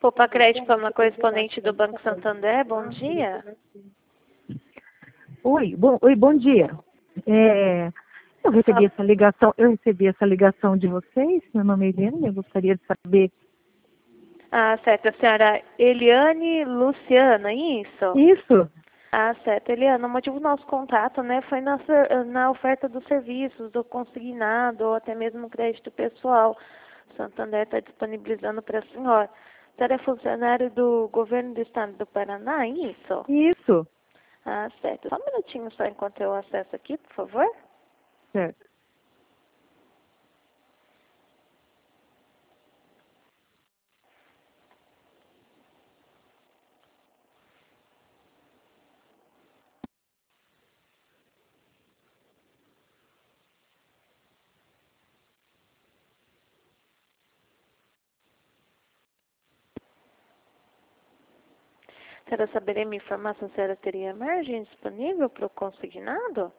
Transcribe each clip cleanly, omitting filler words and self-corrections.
Poupa Crédito, uma correspondente do Banco Santander, bom dia. Oi, bom dia. Eu recebi essa ligação de vocês, meu nome é Eliane, eu gostaria de saber. Ah, certo, a senhora Eliane Luciana, isso? Isso? Ah, certo, Eliana, o motivo do nosso contato, né, foi na oferta dos serviços, do consignado, ou até mesmo crédito pessoal. O Santander está disponibilizando para a senhora. A senhora é funcionário do governo do estado do Paraná, isso? Isso, Ah, certo. Só um minutinho só enquanto eu acesso aqui, por favor. certo. A senhora saberia me informar se a senhora teria margem disponível para o consignado?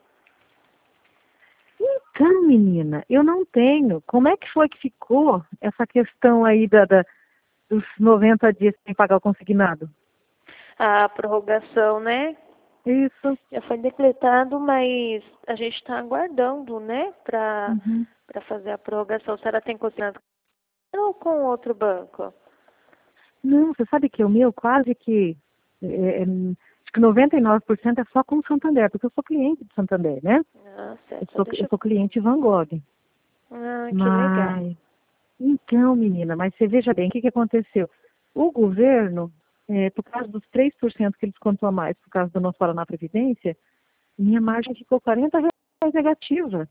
Então, menina, eu não tenho. Como é que foi que ficou essa questão aí dos 90 dias sem pagar o consignado? A prorrogação, né? Isso. Já foi decretado, mas a gente está aguardando, né, Uhum. para fazer a prorrogação. A senhora tem consignado ou com outro banco? Não, você sabe que o meu quase que, acho que 99% é só com o Santander, porque eu sou cliente do Santander, né? Ah, Eu certo. Só sou, deixa eu eu... sou cliente Van Gogh. Ah, que legal. Mas, então, menina, mas você veja bem, o que que aconteceu? O governo, por causa dos 3% que ele descontou a mais, por causa do nosso Paraná Previdência, minha margem ficou R$ 40 negativa.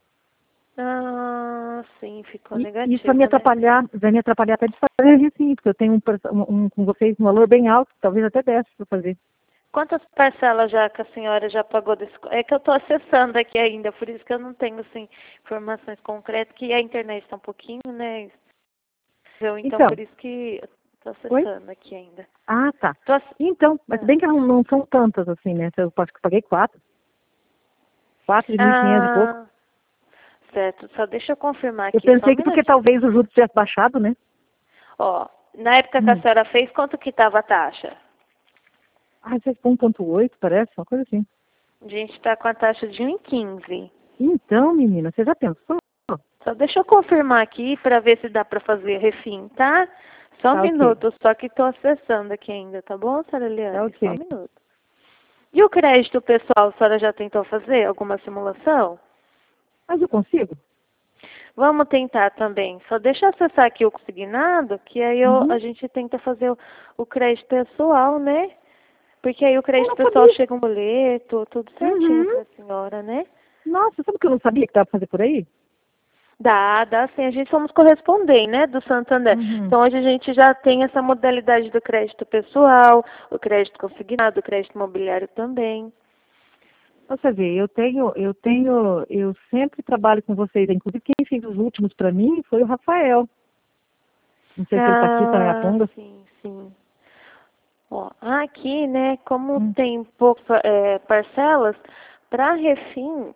Ah, sim, ficou E isso negativo, né? vai me atrapalhar até de fazer sim, porque eu tenho com vocês um valor bem alto, talvez até desse para fazer. Quantas parcelas já que a senhora já pagou desse... É que eu estou acessando aqui ainda, por isso que eu não tenho, assim, informações concretas, que a internet está um pouquinho, né? Então, Então, por isso que eu estou oi? acessando aqui ainda. Ah, tá. Tô ass... Então, mas se ah. bem que não são tantas assim, né? Eu acho que eu paguei quatro de 1.500 e pouco. Ah, certo. Só deixa eu confirmar Eu aqui, só um pensei que porque minutinho. talvez o juros tivesse baixado, né? Ó, na época que a Hum. senhora fez, quanto que estava a taxa? Ah, isso é 1,8, parece, uma coisa assim. A gente está com a taxa de 1,15. Então, menina, você já pensou? Só deixa eu confirmar aqui para ver se dá para fazer refim, tá? Só um Tá ok, minuto, só que estou acessando aqui ainda, tá bom, senhora tá Eliane? Só um ok. minuto. E o crédito pessoal, a senhora já tentou fazer alguma simulação? Mas eu consigo? Vamos tentar também. Só deixa eu acessar aqui o consignado, que aí a Uhum. gente tenta fazer o crédito pessoal, né? Porque aí o Eu crédito não pessoal sabia. chega um boleto, tudo certinho Uhum. para a senhora, né? Nossa, sabe o que eu não sabia que dava pra fazer por aí? Dá sim. A gente somos correspondente, né, do Santander. Uhum. Então hoje a gente já tem essa modalidade do crédito pessoal, o crédito consignado, o crédito imobiliário também. Você vê, eu sempre trabalho com vocês. Inclusive, quem fez os últimos para mim foi o Rafael. Não sei se ele está aqui, está em Ah, Apongas. sim, sim. Ó, aqui, né, como Hum. tem poucas parcelas, para refim,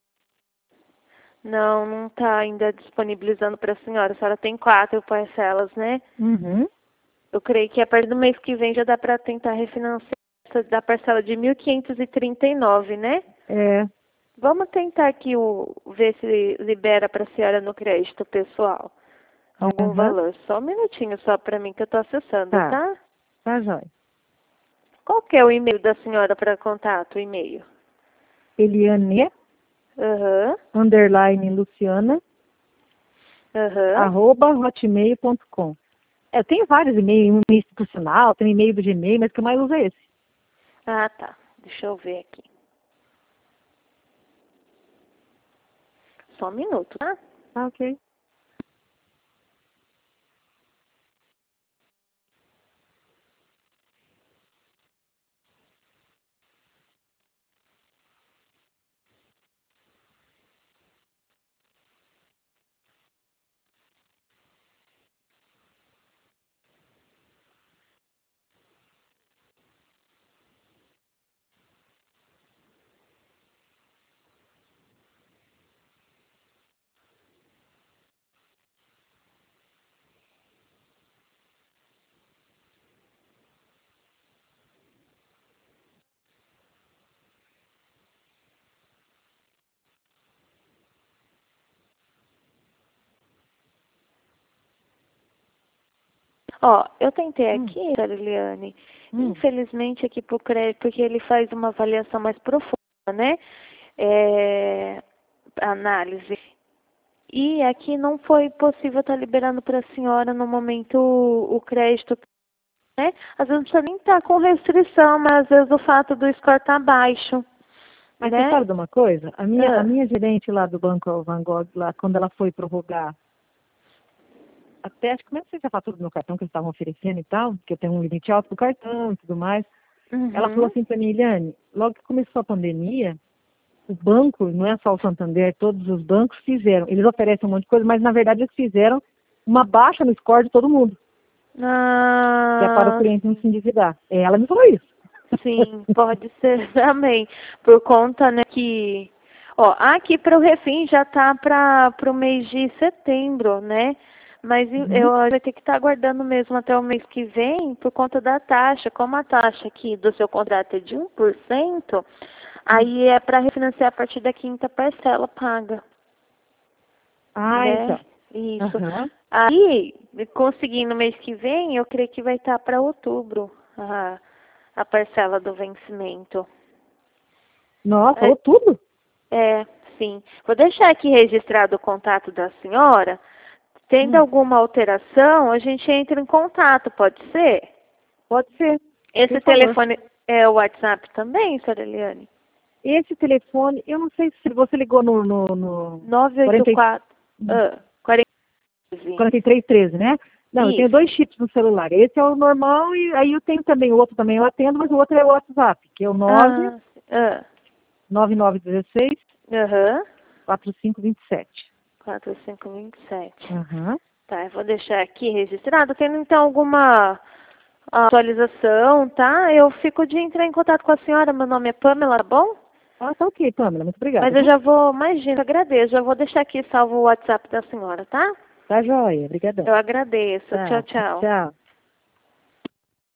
não está ainda disponibilizando para a senhora. A senhora tem 4 parcelas, né? Uhum. Eu creio que a partir do mês que vem já dá para tentar refinanciar essa da parcela de 1.539, né? É, Vamos tentar aqui ver se libera para a senhora no crédito pessoal algum uhum. valor. Só um minutinho só para mim que eu estou acessando, Tá, tá? tá, jóia. Qual que é o e-mail da senhora para contato? O e-mail? Eliane, Aham, Luciana, aham. @hotmail.com. Eu tenho vários e-mails, um e-mail institucional, tem um e-mail do Gmail, mas o que eu mais uso é esse. Ah, tá. Deixa eu ver aqui. Só um minuto, tá? Tá, ok. Ó, eu tentei aqui, Sra. Eliane, infelizmente aqui pro crédito, porque ele faz uma avaliação mais profunda, né? Análise. E aqui não foi possível estar liberando para a senhora no momento o crédito, né? Às vezes não precisa nem estar com restrição, mas às vezes o fato do score estar baixo. Mas né? você sabe de uma coisa? A minha gerente lá do Banco Van Gogh, lá, quando ela foi prorrogar, até acho que não sei se a fatura do meu cartão que eles estavam oferecendo e tal, porque eu tenho um limite alto do cartão e tudo mais. Ela falou assim para mim, Eliane, logo que começou a pandemia, o banco, não é só o Santander, todos os bancos fizeram. Eles oferecem um monte de coisa, mas na verdade eles fizeram uma baixa no score de todo mundo. Que é para o cliente não se endividar. Ela me falou isso. Sim, pode ser também. Por conta, né, que... Ó, aqui para o Refim já tá para o mês de setembro, né? Mas eu vou ter que estar aguardando mesmo até o mês que vem por conta da taxa. Como a taxa aqui do seu contrato é de 1%, aí é para refinanciar a partir da quinta parcela paga. Né? Então. Isso. Aí, conseguindo no mês que vem, eu creio que vai estar para outubro a parcela do vencimento. Nossa, outubro? Sim. Vou deixar aqui registrado o contato da senhora. Tendo alguma alteração, a gente entra em contato, pode ser? Pode ser. Esse telefone é o WhatsApp também, Sra. Eliane? Esse telefone, eu não sei se você ligou no 984 4313, né? Não, Isso. eu tenho 2 chips no celular. Esse é o normal e aí eu tenho também o outro também eu atendo, mas o outro é o WhatsApp, que é o 9916 4527. 4527. Aham. Tá, eu vou deixar aqui registrado. Tendo então alguma atualização, tá? Eu fico de entrar em contato com a senhora. Meu nome é Pamela, tá bom? Ah, tá ok, Pamela. Muito obrigada. Mas eu já vou, imagina, agradeço. Já vou deixar aqui salvo o WhatsApp da senhora, tá? Tá joia. Obrigadão. Eu agradeço. Tchau, tchau. Tchau.